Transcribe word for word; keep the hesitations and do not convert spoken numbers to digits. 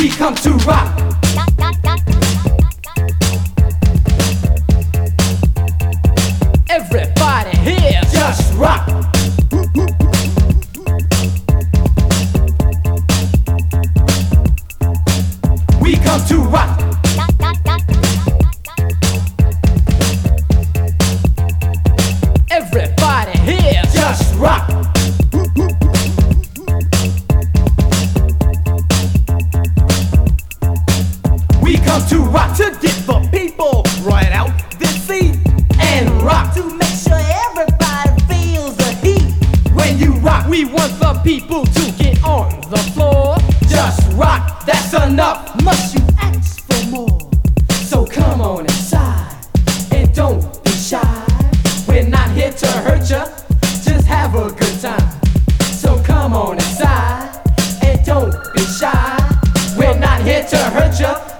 We come to rock. Everybody here, just rock. We come to rock. Everybody here, just rock. We come to rock, to get the people right out this seat and rock, to make sure everybody feels the heat. when you rock. We want the people to get on the floor. Just rock, that's enough. Must you ask for more? So come on inside and don't be shy. We're not here to hurt ya, just have a good time. So come on inside and don't be shy. We're not here to hurt ya,